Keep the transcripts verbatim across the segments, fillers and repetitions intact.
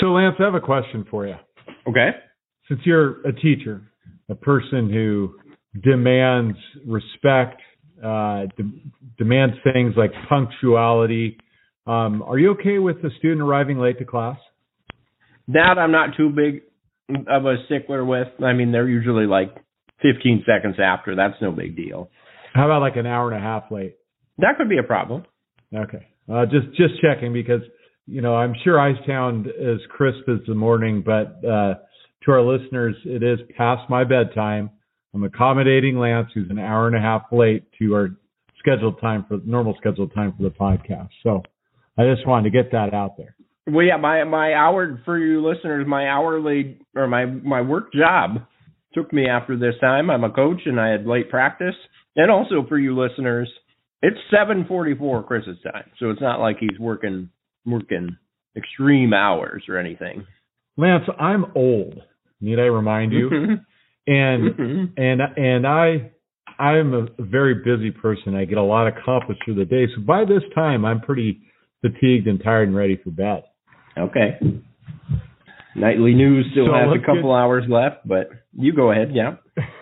So, Lance, I have a question for you. Okay. Since you're a teacher, a person who demands respect, uh, de- demands things like punctuality, um, are you okay with the student arriving late to class? That I'm not too big of a stickler with. I mean, they're usually like fifteen seconds after. That's no big deal. How about like an hour and a half late? That could be a problem. Okay. Uh, just just checking because, you know, I'm sure I sound as crisp as the morning, but uh, to our listeners, it is past my bedtime. I'm accommodating Lance, who's an hour and a half late to our scheduled time for normal scheduled time for the podcast. So I just wanted to get that out there. Well, yeah, my my hour for you listeners, my hourly or my my work job took me after this time. I'm a coach and I had late practice, and also for you listeners, it's seven forty-four Chris's time, so it's not like he's working working extreme hours or anything. Lance, I'm old. Need I remind you? and Mm-hmm. and and I I'm a very busy person. I get a lot accomplished through the day. So by this time, I'm pretty fatigued and tired and ready for bed. Okay. Nightly news still so has a couple get... hours left, but you go ahead, yeah.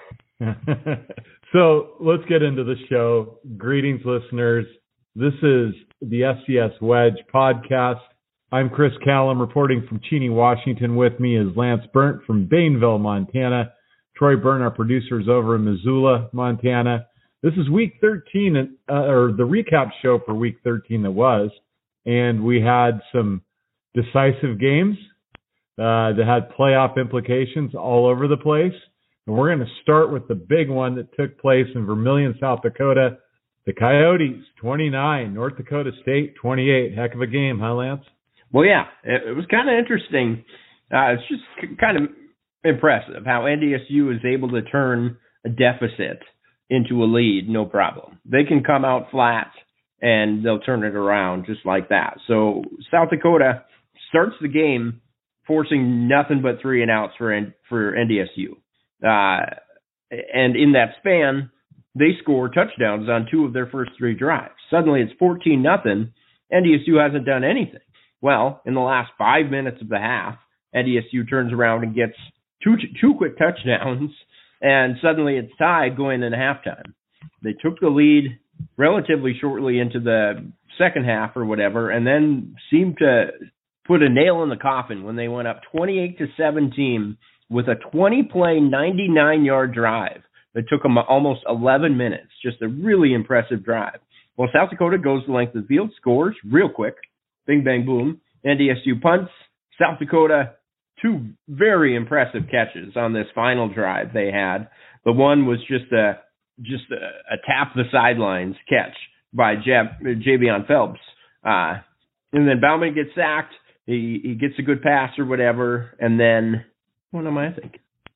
So let's get into the show. Greetings, listeners. This is the S C S Wedge podcast. I'm Chris Callum reporting from Cheney, Washington. With me is Lance Burnt from Bainville, Montana. Troy Byrne, our producer, is over in Missoula, Montana. This is week thirteen, uh, or the recap show for week thirteen that was. And we had some decisive games uh, that had playoff implications all over the place. And we're going to start with the big one that took place in Vermillion, South Dakota. The Coyotes, twenty-nine. North Dakota State, twenty-eight. Heck of a game, huh, Lance? Well, yeah, it, it was kind of interesting. Uh, it's just c- kind of impressive how N D S U is able to turn a deficit into a lead, no problem. They can come out flat, and they'll turn it around just like that. So South Dakota starts the game forcing nothing but three and outs for N- for N D S U. Uh, and in that span, they score touchdowns on two of their first three drives. Suddenly it's fourteen nothing. N D S U hasn't done anything. Well, in the last five minutes of the half, N D S U turns around and gets two two quick touchdowns, and suddenly it's tied going into halftime. They took the lead relatively shortly into the second half or whatever, and then seemed to put a nail in the coffin when they went up twenty-eight to seventeen with a twenty-play, ninety-nine-yard drive that took them almost eleven minutes. Just a really impressive drive. Well, South Dakota goes the length of the field, scores real quick. Bing, bang, boom. N D S U punts. South Dakota, two very impressive catches on this final drive they had. The one was just a just a, a tap the sidelines catch by Jab, Javion Phelps. Uh, and then Bauman gets sacked. He he gets a good pass or whatever. And then, what am I thinking?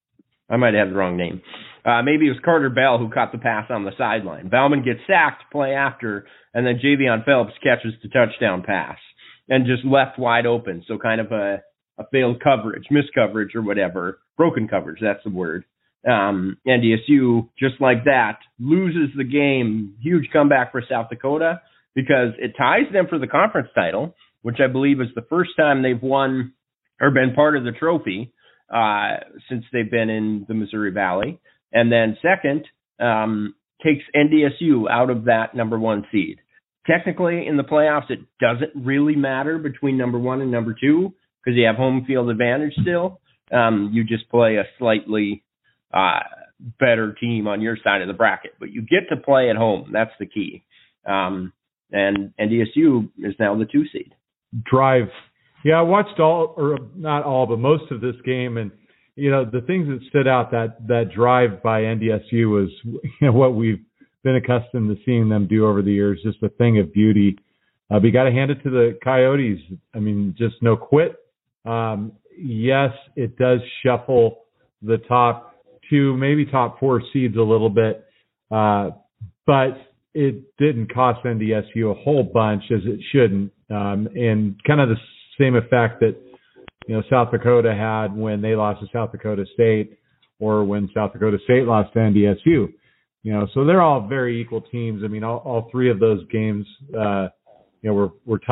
I might have the wrong name. Uh, maybe it was Carter Bell who caught the pass on the sideline. Bauman gets sacked, play after, and then Javion Phelps catches the touchdown pass and just left wide open. So kind of a, a failed coverage, miscoverage or whatever. Broken coverage, that's the word. Um, N D S U, just like that, loses the game. Huge comeback for South Dakota because it ties them for the conference title, which I believe is the first time they've won or been part of the trophy uh, since they've been in the Missouri Valley. And then second, um, takes N D S U out of that number one seed. Technically, in the playoffs, it doesn't really matter between number one and number two because you have home field advantage still. Um, you just play a slightly uh, better team on your side of the bracket, but you get to play at home. That's the key. Um, and N D S U is now the two seed. Drive. Yeah, I watched all, or not all, but most of this game, and you know the things that stood out that that drive by N D S U was you know, what we've been accustomed to seeing them do over the years, just a thing of beauty. Uh, but you got to hand it to the Coyotes. I mean, just no quit. Um, yes, it does shuffle the top two, maybe top four seeds a little bit, uh, but it didn't cost N D S U a whole bunch as it shouldn't. Um, and kind of the same effect that you know South Dakota had when they lost to South Dakota State, or when South Dakota State lost to N D S U. You know, so they're all very equal teams. I mean, all, all three of those games, uh, you know, were were tight.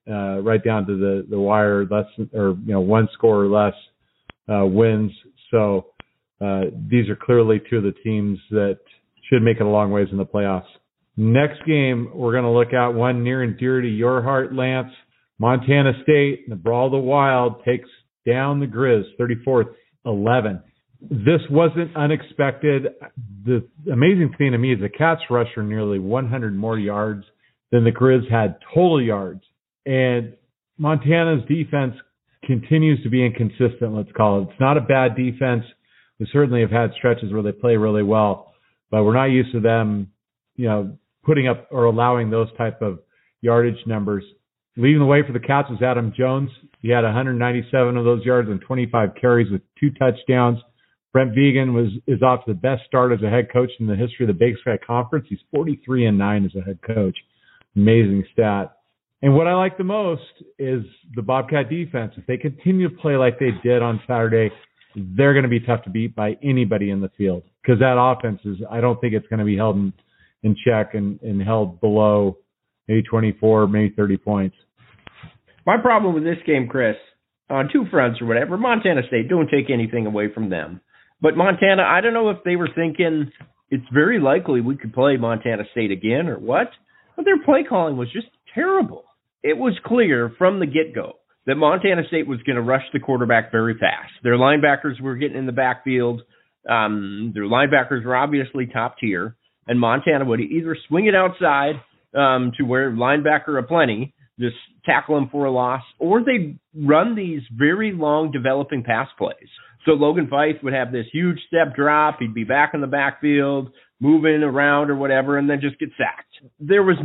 uh, right down to the, the wire, less or you know one score or less uh, wins. So uh, these are clearly two of the teams that should make it a long ways in the playoffs. Next game, we're going to look at one near and dear to your heart, Lance. Montana State, the Brawl of the Wild, takes down the Grizz, thirty-four eleven. This wasn't unexpected. The amazing thing to me is the Cats rushed for nearly one hundred more yards than the Grizz had total yards. And Montana's defense continues to be inconsistent, let's call it. It's not a bad defense. We certainly have had stretches where they play really well, but we're not used to them, you know, putting up or allowing those type of yardage numbers. Leading the way for the Cats was Adam Jones. He had one hundred ninety-seven of those yards and twenty-five carries with two touchdowns. Brent Vigen was is off to the best start as a head coach in the history of the Big Sky Conference. He's forty-three and nine as a head coach. Amazing stat. And what I like the most is the Bobcat defense. If they continue to play like they did on Saturday, they're going to be tough to beat by anybody in the field, because that offense is, I don't think it's going to be held in, in check and, and held below maybe twenty-four, maybe thirty points. My problem with this game, Chris, on two fronts or whatever, Montana State, don't take anything away from them. But Montana, I don't know if they were thinking it's very likely we could play Montana State again or what, but their play calling was just terrible. It was clear from the get-go that Montana State was going to rush the quarterback very fast. Their linebackers were getting in the backfield. Um, their linebackers were obviously top tier, and Montana would either swing it outside um, to where linebacker aplenty, just tackle them for a loss, or they'd run these very long developing pass plays. So Logan Fife would have this huge step drop. He'd be back in the backfield, moving around or whatever, and then just get sacked. There was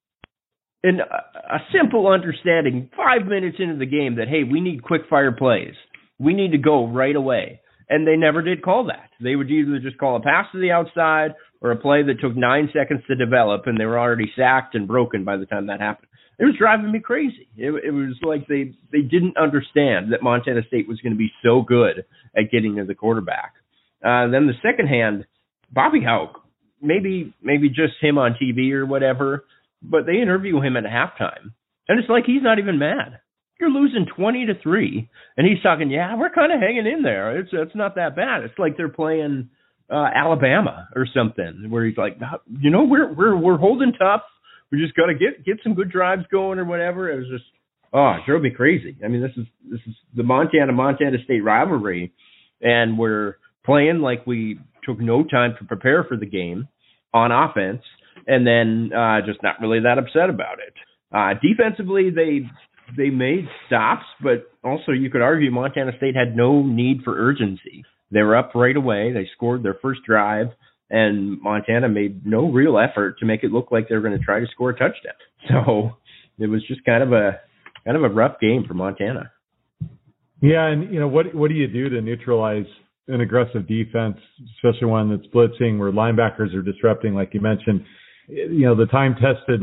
an, a simple understanding five minutes into the game that, hey, we need quick fire plays. We need to go right away. And they never did call that. They would either just call a pass to the outside or a play that took nine seconds to develop, and they were already sacked and broken by the time that happened. It was driving me crazy. It, it was like they, they didn't understand that Montana State was going to be so good at getting to the quarterback. Uh, then the second hand, Bobby Hauck, maybe maybe just him on T V or whatever, but they interview him at halftime, and it's like he's not even mad. You're losing twenty to three, and he's talking, yeah, we're kind of hanging in there. It's it's not that bad. It's like they're playing uh, Alabama or something, where he's like, you know, we're we're we're holding tough. We just got to get get some good drives going or whatever. It was just, oh, it drove me crazy. I mean, this is this is the Montana-Montana State rivalry, and we're playing like we took no time to prepare for the game on offense, and then uh, just not really that upset about it. Uh, defensively, they they made stops, but also you could argue Montana State had no need for urgency. They were up right away. They scored their first drive, and Montana made no real effort to make it look like they were going to try to score a touchdown. So it was just kind of a kind of a rough game for Montana. Yeah, and you know what what do you do to neutralize an aggressive defense, especially one that's blitzing, where linebackers are disrupting, like you mentioned? You know, the time-tested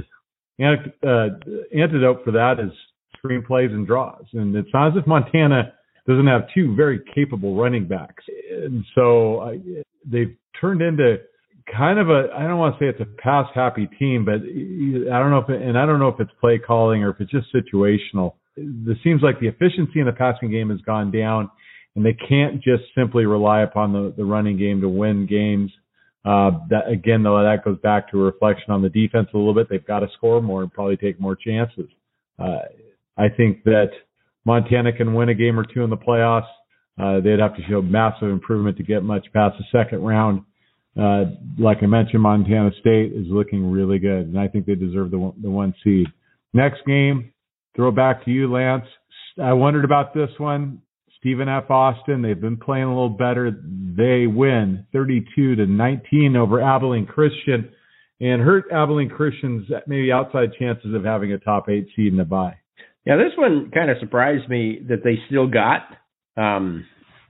uh, antidote for that is screenplays and draws, and it's not as if Montana doesn't have two very capable running backs, and so uh, they've turned into kind of a, I don't want to say it's a pass happy team, but I don't know if, it, and I don't know if it's play calling or if it's just situational. It seems like the efficiency in the passing game has gone down, and they can't just simply rely upon the, the running game to win games. Uh, that again, though, that goes back to a reflection on the defense a little bit. They've got to score more and probably take more chances. Uh, I think that Montana can win a game or two in the playoffs. Uh, they'd have to show massive improvement to get much past the second round. Uh, like I mentioned, Montana State is looking really good, and I think they deserve the one, the one seed. Next game, throw it back to you, Lance. I wondered about this one. Stephen F. Austin, they've been playing a little better. They win thirty-two to nineteen over Abilene Christian and hurt Abilene Christian's maybe outside chances of having a top eight seed in the bye. Yeah, this one kind of surprised me that they still got um,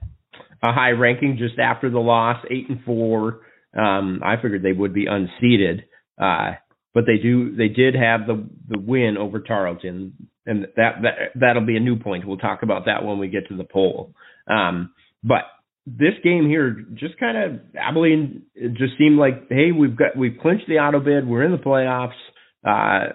a high ranking just after the loss, eight and four. Um, I figured they would be unseeded, uh, but they do. They did have the the win over Tarleton, and that that that'll be a new point. We'll talk about that when we get to the poll. Um, but this game here, just kind of Abilene, it just seemed like, hey, we've got we've clinched the auto bid. We're in the playoffs. Uh,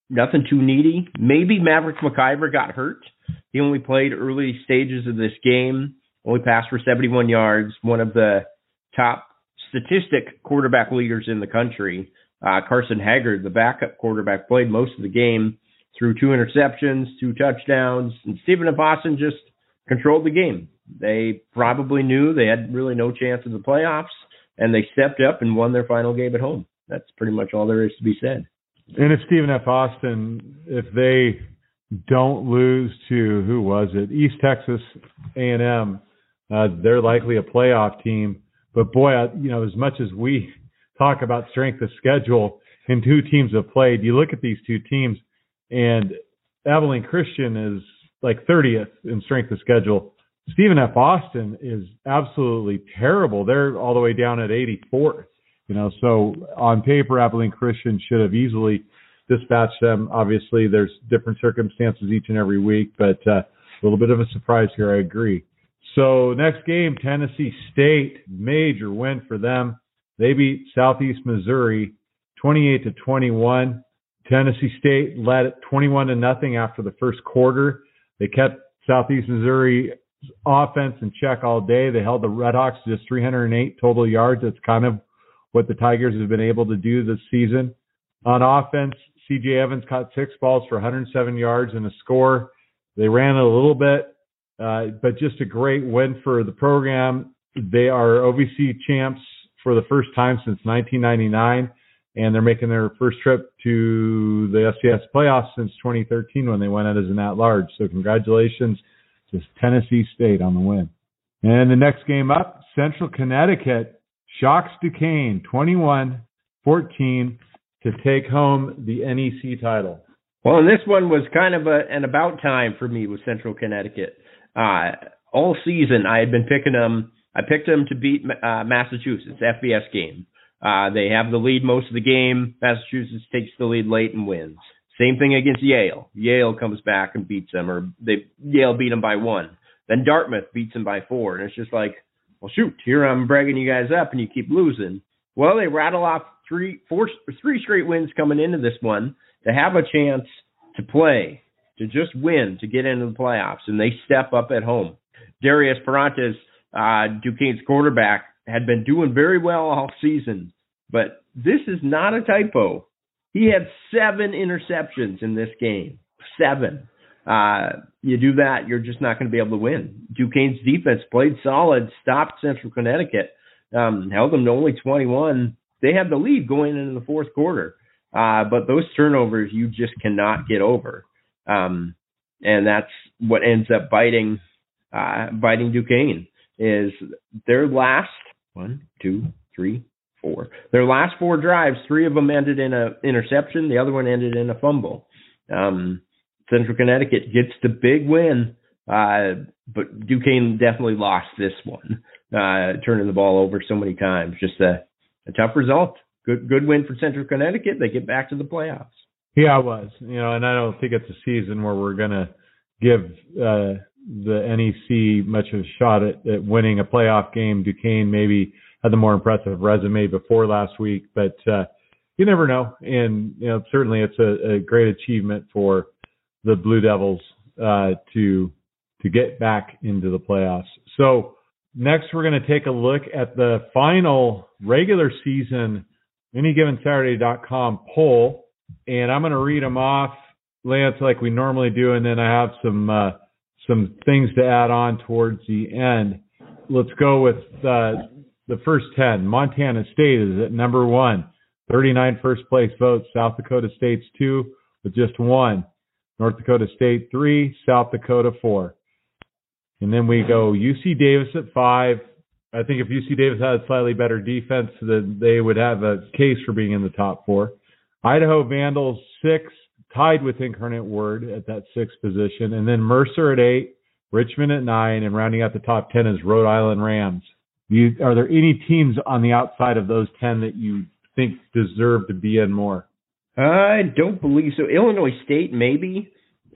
nothing too needy. Maybe Maverick McIver got hurt. He only played early stages of this game, only passed for seventy-one yards, one of the top statistic quarterback leaders in the country. Uh, Carson Haggard, the backup quarterback, played most of the game, threw two interceptions, two touchdowns, and Stephen F. Austin just controlled the game. They probably knew they had really no chance of the playoffs, and they stepped up and won their final game at home. That's pretty much all there is to be said. And if Stephen F. Austin, if they don't lose to, who was it, East Texas A and M, uh, they're likely a playoff team. But boy, I, you know, as much as we talk about strength of schedule and two teams have played, you look at these two teams, and Abilene Christian is like thirtieth in strength of schedule. Stephen F. Austin is absolutely terrible. They're all the way down at eighty-fourth. You know, so on paper, Abilene Christian should have easily dispatched them. Obviously, there's different circumstances each and every week, but uh, a little bit of a surprise here, I agree. So next game, Tennessee State, major win for them. They beat Southeast Missouri twenty-eight to twenty-one. Tennessee State led twenty-one to nothing after the first quarter. They kept Southeast Missouri offense in check all day. They held the Redhawks to just three hundred eight total yards. That's kind of what the Tigers have been able to do this season. On offense, C J Evans caught six balls for one hundred seven yards and a score. They ran it a little bit, uh, but just a great win for the program. They are O V C champs for the first time since nineteen ninety-nine, and they're making their first trip to the F C S playoffs since twenty thirteen when they went out as an at-large. So congratulations to Tennessee State on the win. And the next game up, Central Connecticut shocks Duquesne twenty-one fourteen to take home the N E C title. Well, and this one was kind of a, an about time for me with Central Connecticut. Uh, all season, I had been picking them. I picked them to beat uh, Massachusetts, F B S game. Uh, they have the lead most of the game. Massachusetts takes the lead late and wins. Same thing against Yale. Yale comes back and beats them, or they Yale beat them by one. Then Dartmouth beats them by four. And it's just like, well, shoot, here I'm bragging you guys up, and you keep losing. Well, they rattle off three, four, three straight wins coming into this one to have a chance to play, to just win, to get into the playoffs, and they step up at home. Darius Parantes, uh, Duquesne's quarterback, had been doing very well all season, but this is not a typo. He had seven interceptions in this game. Seven. Uh, you do that, you're just not going to be able to win. Duquesne's defense played solid, stopped Central Connecticut, um, held them to only twenty-one. They had the lead going into the fourth quarter, uh, but those turnovers you just cannot get over, um, and that's what ends up biting uh, biting Duquesne. Is their last one, two, three, four. Their last four drives, three of them ended in a interception. The other one ended in a fumble. Um, Central Connecticut gets the big win, uh, but Duquesne definitely lost this one, uh, turning the ball over so many times. Just a, a tough result. Good, good win for Central Connecticut. They get back to the playoffs. Yeah, it was. You know, and I don't think it's a season where we're going to give uh, the N E C much of a shot at, at winning a playoff game. Duquesne maybe had the more impressive resume before last week, but uh, you never know. And you know, certainly it's a, a great achievement for the Blue Devils uh, to to get back into the playoffs. So next, we're going to take a look at the final regular season any given Saturday dot com poll, and I'm going to read them off, Lance, like we normally do, and then I have some uh, some things to add on towards the end. Let's go with uh, the first ten. Montana State is at number one, thirty-nine first place votes. South Dakota State's two with just one. North Dakota State three, South Dakota four. And then we go U C Davis at five. I think if U C Davis had a slightly better defense, then they would have a case for being in the top four. Idaho Vandals six, tied with Incarnate Word at that sixth position. And then Mercer at eight, Richmond at nine, and rounding out the top ten is Rhode Island Rams. You, are there any teams on the outside of those ten that you think deserve to be in more? I don't believe so. Illinois State, maybe,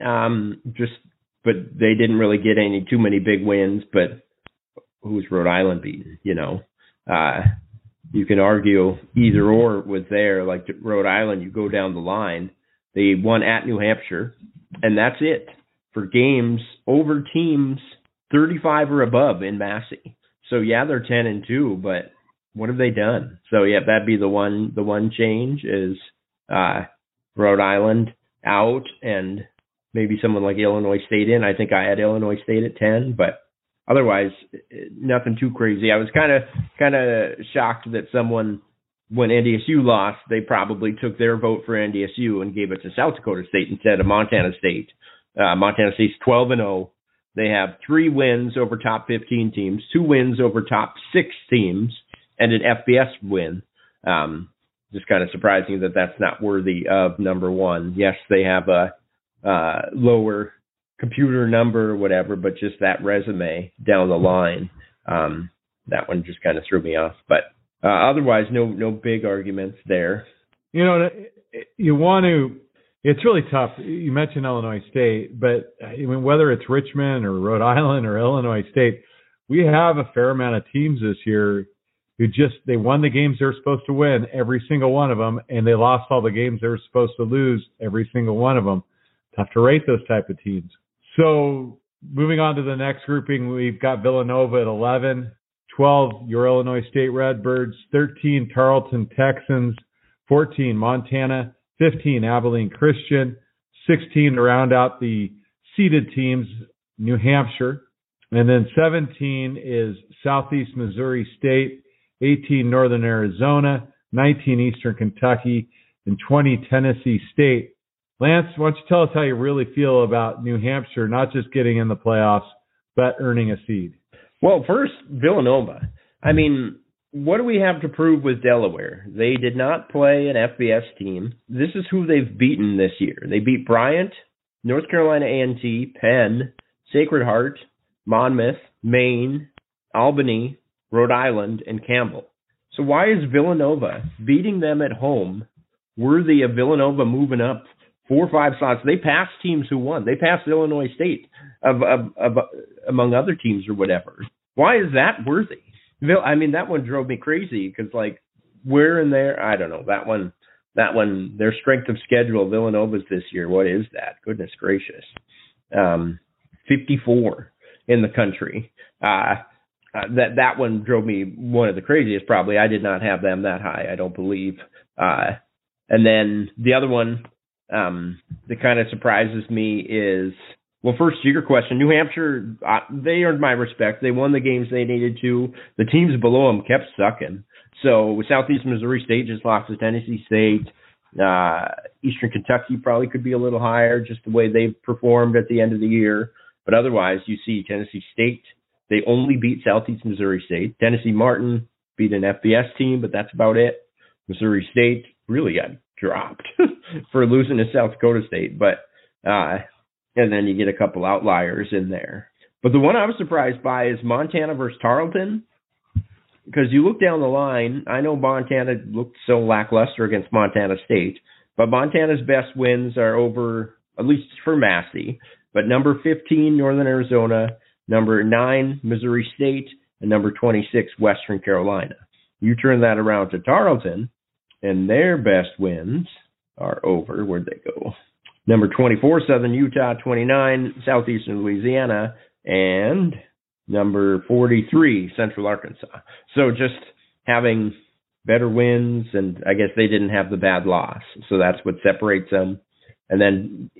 um, just, but they didn't really get any too many big wins. But who's Rhode Island beating? You know, uh, you can argue either or was there. Like Rhode Island, you go down the line. They won at New Hampshire, and that's it for games over teams thirty-five or above in Massey. So yeah, they're ten and two, but what have they done? So yeah, that'd be the one. The one change is uh, Rhode Island out, and maybe someone like Illinois State in. I think I had Illinois State at ten, but otherwise nothing too crazy. I was kind of kind of shocked that someone, when N D S U lost, they probably took their vote for N D S U and gave it to South Dakota State instead of Montana State. Uh, Montana State's twelve and oh. They have three wins over top fifteen teams, two wins over top six teams, and an F B S win. Um, just kind of surprising that that's not worthy of number one. Yes, they have a uh, lower computer number or whatever, but just that resume down the line, um, that one just kind of threw me off. But uh, otherwise, no no big arguments there. You know, you want to. It's really tough. You mentioned Illinois State, but I mean, whether it's Richmond or Rhode Island or Illinois State, we have a fair amount of teams this year who just, they won the games they're supposed to win, every single one of them, and they lost all the games they were supposed to lose, every single one of them. Tough to rate those type of teams. So moving on to the next grouping, we've got Villanova at eleven, twelve, your Illinois State Redbirds, thirteen, Tarleton Texans, fourteen, Montana, fifteen, Abilene Christian, sixteen to round out the seeded teams, New Hampshire, and then seventeen is Southeast Missouri State, eighteen, Northern Arizona, nineteen, Eastern Kentucky, and twenty, Tennessee State. Lance, why don't you tell us how you really feel about New Hampshire, not just getting in the playoffs, but earning a seed? Well, first, Villanova. I mean, what do we have to prove with Delaware? They did not play an F B S team. This is who they've beaten this year. They beat Bryant, North Carolina A and T, Penn, Sacred Heart, Monmouth, Maine, Albany, Rhode Island, and Campbell. So why is Villanova beating them at home worthy of Villanova moving up four or five slots? They passed teams who won. They passed Illinois State of, of, of among other teams or whatever. Why is that worthy? I mean, that one drove me crazy because, like, where in there, I don't know. That one, that one, their strength of schedule, Villanova's this year, what is that? Goodness gracious. Um, fifty-four in the country. Uh, uh, that that one drove me one of the craziest, probably. I did not have them that high, I don't believe. Uh, and then the other one um, that kind of surprises me is, well, first, to your question, New Hampshire, uh, they earned my respect. They won the games they needed to. The teams below them kept sucking. So with Southeast Missouri State just lost to Tennessee State. Uh, Eastern Kentucky probably could be a little higher, just the way they've performed at the end of the year. But otherwise, you see Tennessee State, they only beat Southeast Missouri State. Tennessee Martin beat an F B S team, but that's about it. Missouri State really got dropped for losing to South Dakota State. But uh and then you get a couple outliers in there. But the one I was surprised by is Montana versus Tarleton. Because you look down the line, I know Montana looked so lackluster against Montana State, but Montana's best wins are over, at least for Massey, but number fifteen, Northern Arizona, number nine, Missouri State, and number twenty-six, Western Carolina. You turn that around to Tarleton, and their best wins are over, where'd they go? Number twenty-four, Southern Utah, twenty-nine, Southeastern Louisiana, and number forty-three, Central Arkansas. So just having better wins, and I guess they didn't have the bad loss. So that's what separates them. And then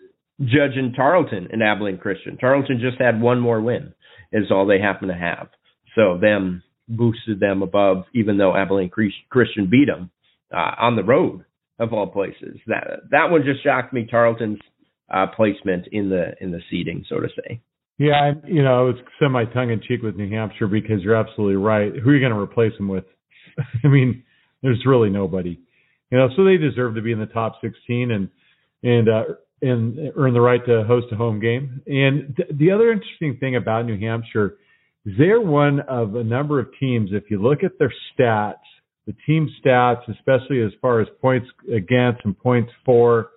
judging Tarleton and Abilene Christian. Tarleton just had one more win is all they happen to have. So them boosted them above, even though Abilene Christian beat them uh, on the road. Of all places, that that one just shocked me. Tarleton's uh, placement in the in the seeding, so to say. Yeah, you know, it's semi tongue in cheek with New Hampshire because you're absolutely right. Who are you going to replace them with? I mean, there's really nobody. You know, so they deserve to be in the top sixteen and and uh, and earn the right to host a home game. And th- the other interesting thing about New Hampshire is they're one of a number of teams. If you look at their stats. The team stats, especially as far as points against and points for,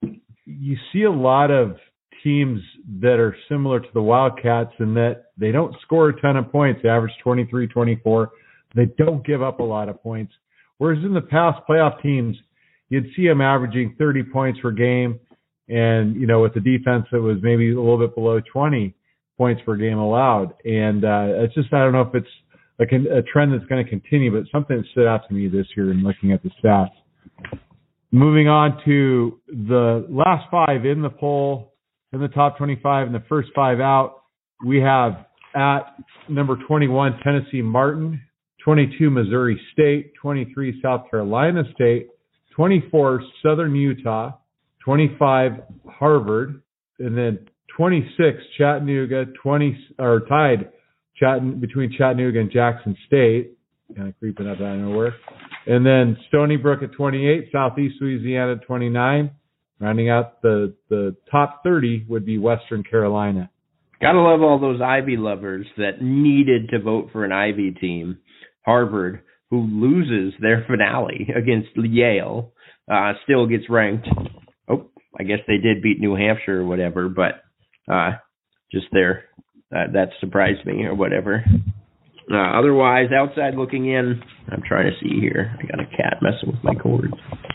you see a lot of teams that are similar to the Wildcats in that they don't score a ton of points, they average twenty-three, twenty-four. They don't give up a lot of points. Whereas in the past, playoff teams, you'd see them averaging thirty points per game, and you know, with a defense that was maybe a little bit below twenty points per game allowed. And uh, it's just, I don't know if it's like a, a trend that's going to continue, but something that stood out to me this year in looking at the stats. Moving on to the last five in the poll, in the top twenty-five, and the first five out, we have at number twenty-one, Tennessee Martin, twenty-two, Missouri State, twenty-three, South Carolina State, twenty-four, Southern Utah, twenty-five, Harvard, and then twenty-six, Chattanooga, twenty, or tied Chatt- between Chattanooga and Jackson State, kind of creeping up out of nowhere. And then Stony Brook at twenty-eight, Southeast Louisiana at twenty-nine. Rounding out the, the top thirty would be Western Carolina. Gotta love all those Ivy lovers that needed to vote for an Ivy team. Harvard, who loses their finale against Yale, uh, still gets ranked. Oh, I guess they did beat New Hampshire or whatever, but uh, just there, uh, that surprised me or whatever. Uh, otherwise, outside looking in, I'm trying to see here. I got a cat messing with my cords.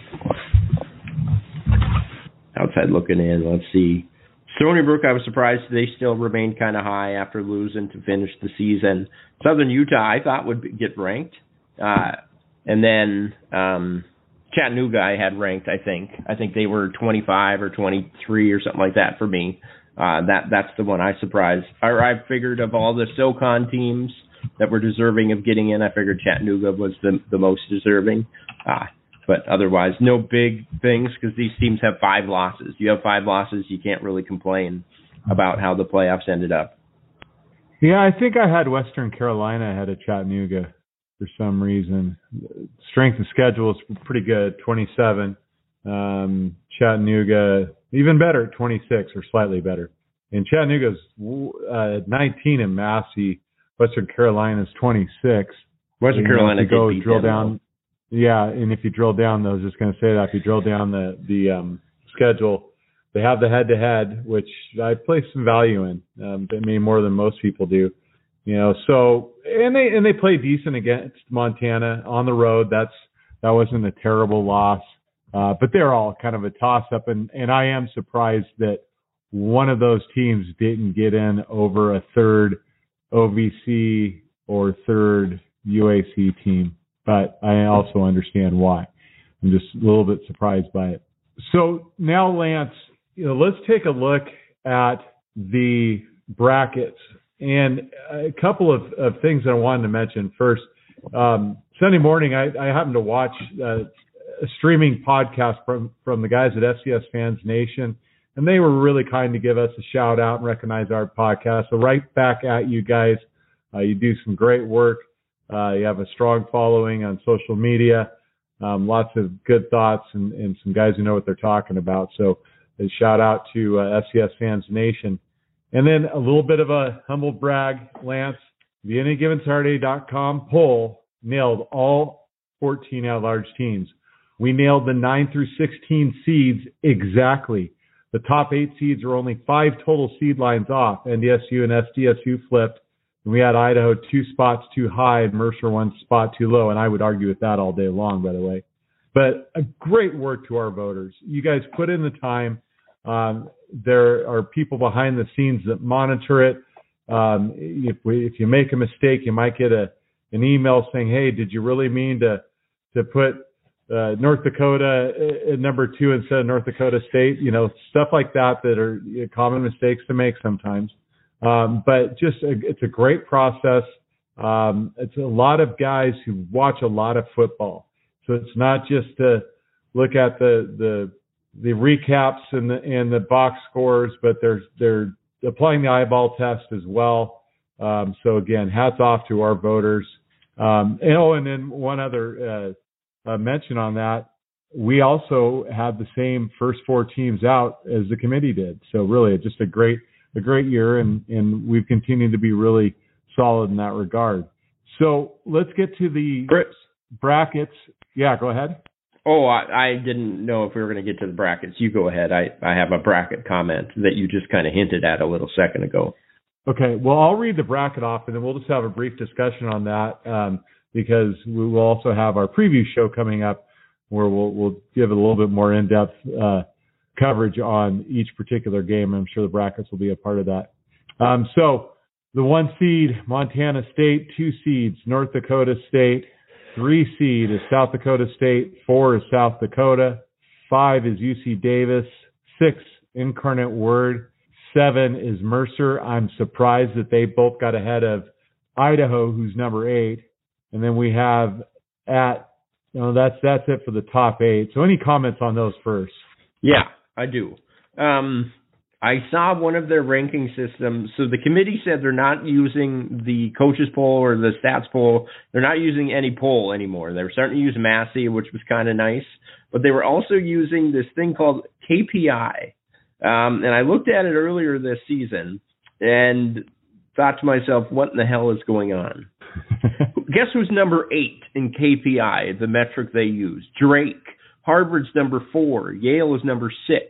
Outside looking in, let's see. Stony Brook, I was surprised they still remained kind of high after losing to finish the season. Southern Utah, I thought would be, get ranked. Uh, and then um, Chattanooga, I had ranked, I think. I think they were twenty-five or twenty-three or something like that for me. Uh, that That's the one I surprised. Or I figured of all the SoCon teams that were deserving of getting in, I figured Chattanooga was the, the most deserving. Uh, But otherwise, no big things because these teams have five losses. You have five losses, you can't really complain about how the playoffs ended up. Yeah, I think I had Western Carolina ahead of Chattanooga for some reason. Strength of schedule is pretty good, twenty-seven. Um, Chattanooga, even better, twenty-six or slightly better. And Chattanooga's uh, nineteen in Massey. Western Carolina's twenty-six. Western Carolina to go did beat drill them, down. though. Yeah, and if you drill down, I was just going to say that if you drill down the the um, schedule, they have the head-to-head, which I place some value in. Um, I mean, more than most people do. You know, so and they and they play decent against Montana on the road. That's that wasn't a terrible loss, uh, but they're all kind of a toss-up, and and I am surprised that one of those teams didn't get in over a third O V C or third U A C team. But I also understand why. I'm just a little bit surprised by it. So now, Lance, you know, let's take a look at the brackets and a couple of, of things that I wanted to mention. First, um, Sunday morning, I, I happened to watch uh, a streaming podcast from, from the guys at S C S Fans Nation, and they were really kind to give us a shout out and recognize our podcast. So right back at you guys. Uh, you do some great work. Uh, you have a strong following on social media, um, lots of good thoughts, and, and some guys who know what they're talking about. So a shout out to uh, S C S Fans Nation. And then a little bit of a humble brag, Lance. The Any Given Saturday dot com poll nailed all fourteen at-large teams. We nailed the nine through sixteen seeds exactly. The top eight seeds are only five total seed lines off. N D S U and S D S U flipped. And we had Idaho two spots too high and Mercer one spot too low, and I would argue with that all day long, by the way. But a great work to our voters. You guys put in the time. Um, there are people behind the scenes that monitor it. Um, if we, if you make a mistake, you might get a an email saying, "Hey, did you really mean to to put uh, North Dakota at number two instead of North Dakota State?" You know, stuff like that that are common mistakes to make sometimes. Um, but just a, it's a great process. Um, it's a lot of guys who watch a lot of football, so it's not just to look at the the, the recaps and the and the box scores, but they're they're applying the eyeball test as well. Um, so again, hats off to our voters. Um, and, oh, and then one other uh, uh, mention on that: we also had the same first four teams out as the committee did. So really, just a great. a great year, and, and we've continued to be really solid in that regard. So let's get to the Chris. brackets. Yeah, go ahead. Oh, I, I didn't know if we were going to get to the brackets. You go ahead. I, I have a bracket comment that you just kind of hinted at a little second ago. Okay, well, I'll read the bracket off, and then we'll just have a brief discussion on that um, because we will also have our preview show coming up where we'll we'll give it a little bit more in-depth uh, coverage on each particular game. I'm sure the brackets will be a part of that. Um, so the one seed, Montana State. Two seeds, North Dakota State. Three seed is South Dakota State. Four is South Dakota. Five is U C Davis. Six, Incarnate Word. Seven is Mercer. I'm surprised that they both got ahead of Idaho, who's number eight. And then we have at, you know, that's that's it for the top eight. So any comments on those first? Yeah, I do. Um, I saw one of their ranking systems. So the committee said they're not using the coaches poll or the stats poll. They're not using any poll anymore. They were starting to use Massey, which was kind of nice. But they were also using this thing called K P I. Um, and I looked at it earlier this season and thought to myself, what in the hell is going on? Guess who's number eight in K P I, the metric they use? Drake. Harvard's number four. Yale is number six.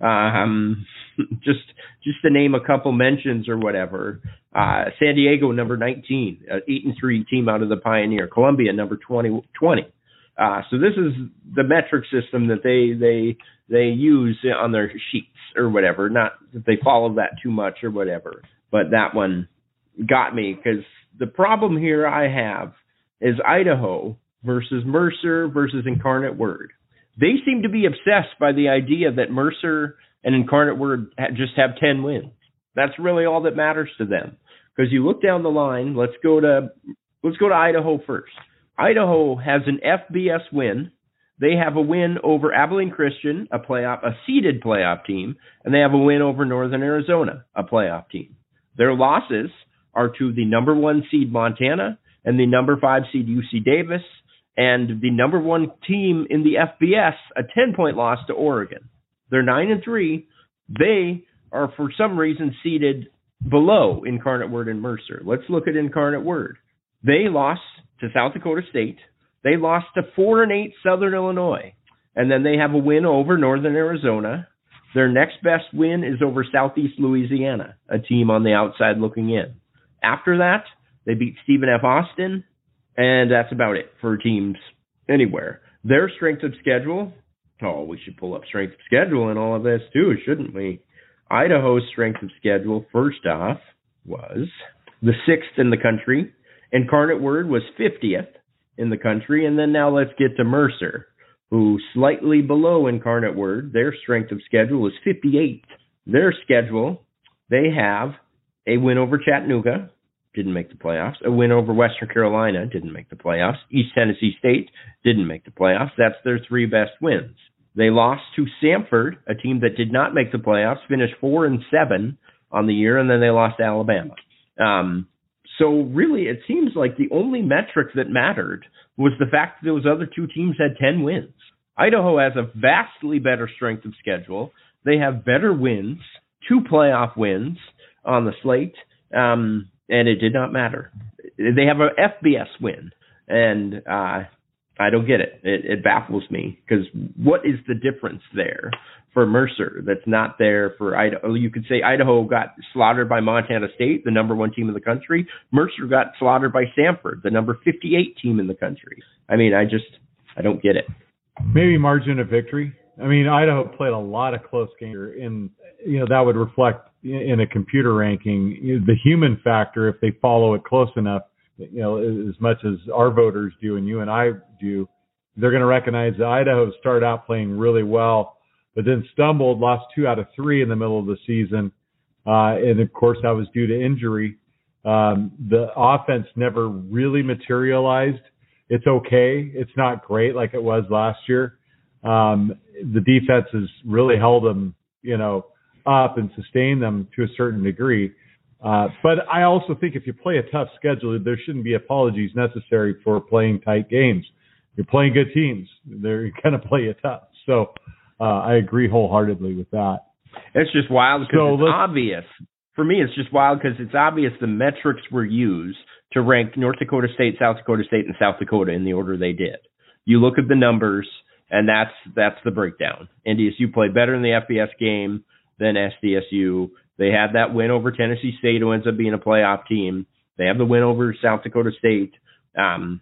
Um, just just to name a couple mentions or whatever. Uh, San Diego, number nineteen, uh, eight and three team out of the Pioneer. Columbia, number twenty. twenty. Uh, so this is the metric system that they they they use on their sheets or whatever. Not that they follow that too much or whatever, but that one got me because the problem here I have is Idaho versus Mercer versus Incarnate Word. They seem to be obsessed by the idea that Mercer and Incarnate Word just have ten wins. That's really all that matters to them. Because you look down the line, let's go to let's go to Idaho first. Idaho has an F B S win. They have a win over Abilene Christian, a playoff, a seeded playoff team, and they have a win over Northern Arizona, a playoff team. Their losses are to the number one seed Montana and the number five seed U C Davis, and the number one team in the F B S, a ten-point loss to Oregon. They're nine and three. They are, for some reason, seeded below Incarnate Word and Mercer. Let's look at Incarnate Word. They lost to South Dakota State. They lost to four and eight Southern Illinois, and then they have a win over Northern Arizona. Their next best win is over Southeast Louisiana, a team on the outside looking in. After that, they beat Stephen F. Austin. And that's about it for teams anywhere. Their strength of schedule, oh, we should pull up strength of schedule and all of this too, shouldn't we? Idaho's strength of schedule, first off, was the sixth in the country. Incarnate Word was fiftieth in the country. And then now let's get to Mercer, who slightly below Incarnate Word. Their strength of schedule is fifty-eighth. Their schedule, they have a win over Chattanooga. Didn't make the playoffs. A win over Western Carolina, didn't make the playoffs. East Tennessee State didn't make the playoffs. That's their three best wins. They lost to Samford, a team that did not make the playoffs, finished four and seven on the year, and then they lost to Alabama. Um, so really, it seems like the only metric that mattered was the fact that those other two teams had ten wins. Idaho has a vastly better strength of schedule. They have better wins, two playoff wins on the slate. Um, And it did not matter. They have an F B S win, and uh, I don't get it. It, it baffles me because what is the difference there for Mercer that's not there for Idaho? You could say Idaho got slaughtered by Montana State, the number one team in the country. Mercer got slaughtered by Samford, the number fifty-eight team in the country. I mean, I just I don't get it. Maybe margin of victory. I mean, Idaho played a lot of close games, and you know that would reflect in a computer ranking the human factor if they follow it close enough. You know, as much as our voters do and you and I do, they're going to recognize that Idaho started out playing really well, but then stumbled, lost two out of three in the middle of the season, uh, and of course that was due to injury. Um, the offense never really materialized. It's okay. It's not great like it was last year. Um, the defense has really held them, you know, up and sustained them to a certain degree. Uh, but I also think if you play a tough schedule, there shouldn't be apologies necessary for playing tight games. You're playing good teams. They're going to play you tough. So uh, I agree wholeheartedly with that. It's just wild because so it's obvious. For me, it's just wild because it's obvious the metrics were used to rank North Dakota State, South Dakota State, and South Dakota in the order they did. You look at the numbers, and that's that's the breakdown. N D S U played better in the F B S game than S D S U. They had that win over Tennessee State, who ends up being a playoff team. They have the win over South Dakota State. Um,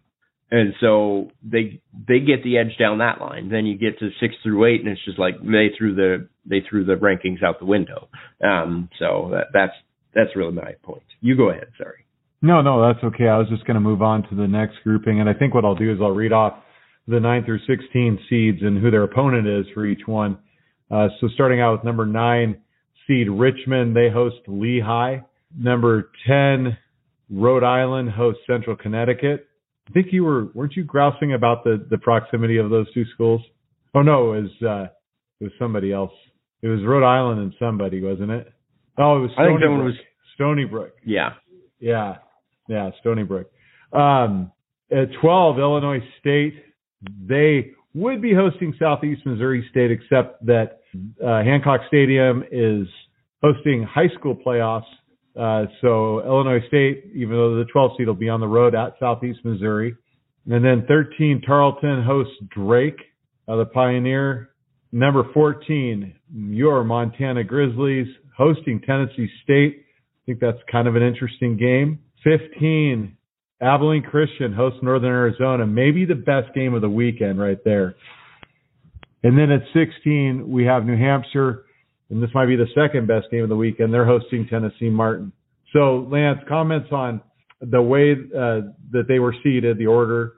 And so they they get the edge down that line. Then you get to six through eight, and it's just like they threw the they threw the rankings out the window. Um, so that, that's that's really my point. You go ahead. Sorry. No, no, that's okay. I was just going to move on to the next grouping, and I think what I'll do is I'll read off the nine through sixteen seeds and who their opponent is for each one. Uh, so starting out with number nine seed Richmond, they host Lehigh. Number ten, Rhode Island hosts Central Connecticut. I think you were, weren't you grousing about the, the proximity of those two schools? Oh no, it was, uh, it was somebody else. It was Rhode Island and somebody, wasn't it? Oh, it was Stony I think someone Brook. was Stony Brook. Yeah. Yeah. Yeah. Stony Brook. Um, at twelve, Illinois State, they would be hosting Southeast Missouri State, except that, uh, Hancock Stadium is hosting high school playoffs. Uh, so Illinois State, even though the twelfth seed will be on the road at Southeast Missouri. And then thirteen, Tarleton hosts Drake, uh, the Pioneer. Number fourteen, your Montana Grizzlies hosting Tennessee State. I think that's kind of an interesting game. fifteen, Abilene Christian hosts Northern Arizona. Maybe the best game of the weekend right there. And then at sixteen, we have New Hampshire. And this might be the second best game of the weekend. They're hosting Tennessee Martin. So, Lance, comments on the way uh, that they were seeded, the order,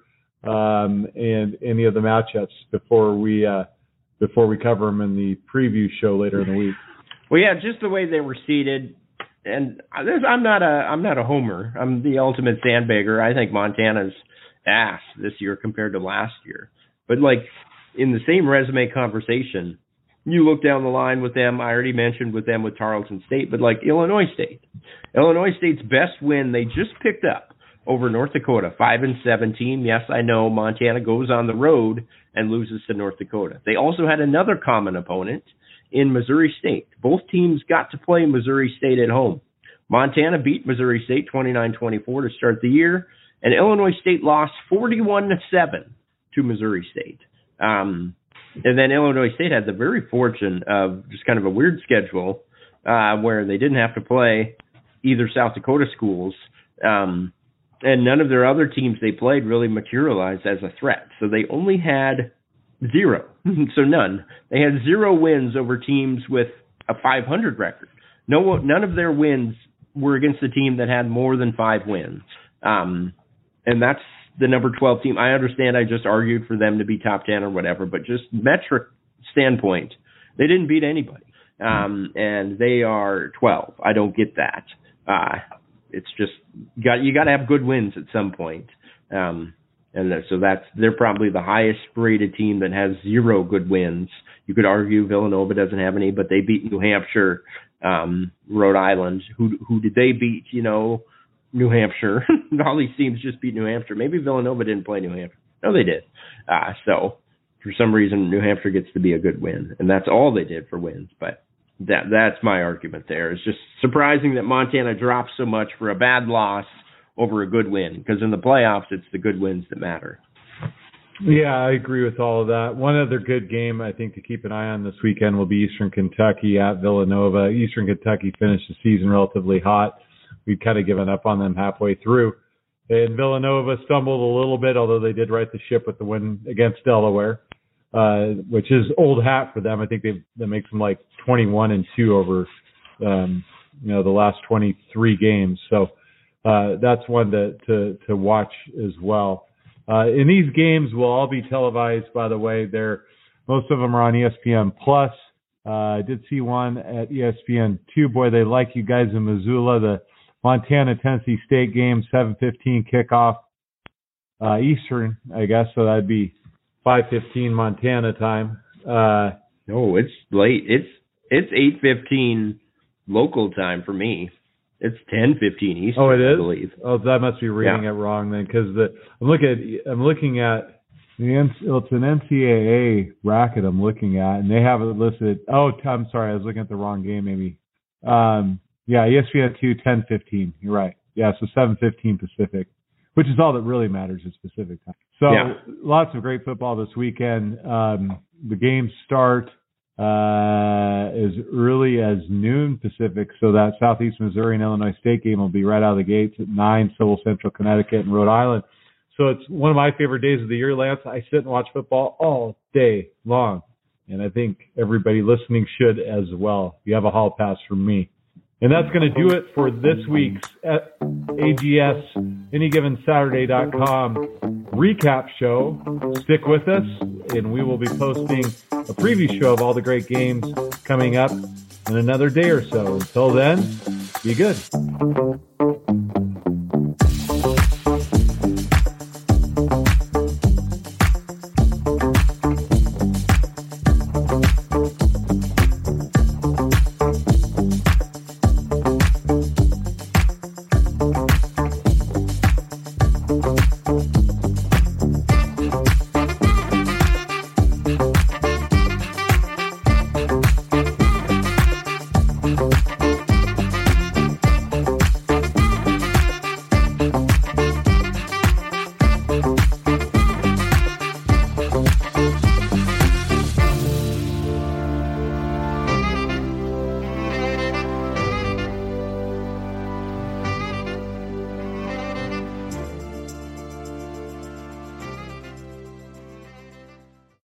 um, and any of the matchups before we uh, before we cover them in the preview show later in the week. Well, yeah, just the way they were seeded. And I'm not a I'm not a homer. I'm the ultimate sandbagger. I think Montana's ass this year compared to last year. But like in the same resume conversation, you look down the line with them. I already mentioned with them with Tarleton State, but like Illinois State, Illinois State's best win they just picked up over North Dakota, five and seventeen. Yes, I know Montana goes on the road and loses to North Dakota. They also had another common opponent in Missouri State. Both teams got to play Missouri State at home. Montana beat Missouri State twenty-nine twenty-four to start the year, and Illinois State lost forty-one to seven to Missouri State. Um, And then Illinois State had the very fortune of just kind of a weird schedule uh, where they didn't have to play either South Dakota schools, um, and none of their other teams they played really materialized as a threat. So they only had zero, so none. They had zero wins over teams with a five hundred record. No, none of their wins were against a team that had more than five wins, um, and that's the number twelve team. I understand I just argued for them to be top ten or whatever, but just metric standpoint, they didn't beat anybody. Um, and they are twelve. I don't get that. Uh, it's just, got you got to have good wins at some point. Um, and so that's, they're probably the highest rated team that has zero good wins. You could argue Villanova doesn't have any, but they beat New Hampshire, um, Rhode Island. Who, who did they beat? You know, New Hampshire. All these teams just beat New Hampshire. Maybe Villanova didn't play New Hampshire. No, they did. Uh, so for some reason, New Hampshire gets to be a good win, and that's all they did for wins. But that that's my argument there. It's just surprising that Montana drops so much for a bad loss over a good win, because in the playoffs, it's the good wins that matter. Yeah, I agree with all of that. One other good game I think to keep an eye on this weekend will be Eastern Kentucky at Villanova. Eastern Kentucky finished the season relatively hot. We'd kind of given up on them halfway through. And Villanova stumbled a little bit, although they did right the ship with the win against Delaware, uh, which is old hat for them. I think they that makes them like twenty-one and two over, um, you know, the last twenty-three games. So uh, that's one to, to to watch as well. Uh, and these games will all be televised, by the way. They're most of them are on E S P N Plus. Uh, I did see one at E S P N two. Boy, they like you guys in Missoula. The Montana-Tennessee State game, seven fifteen kickoff uh, Eastern, I guess, so that'd be five fifteen Montana time. Uh, no, it's late. It's it's eight fifteen local time for me. It's ten fifteen Eastern. Oh, it is? I believe. Oh, that must be reading yeah. it wrong then, because the I'm looking at I'm looking at the it's an N C double A bracket I'm looking at, and they have it listed. Oh, I'm sorry, I was looking at the wrong game. Maybe. Um, Yeah, E S P N two, ten fifteen. You're right. Yeah, so seven fifteen Pacific, which is all that really matters is Pacific time. So yeah. Lots of great football this weekend. Um, the games start uh, as early as noon Pacific, so that Southeast Missouri and Illinois State game will be right out of the gates at nine, so will Central Connecticut and Rhode Island. So it's one of my favorite days of the year, Lance. I sit and watch football all day long. And I think everybody listening should as well. You have a hall pass from me. And that's going to do it for this week's A G S Any Given Saturday dot com recap show. Stick with us, and we will be posting a preview show of all the great games coming up in another day or so. Until then, be good.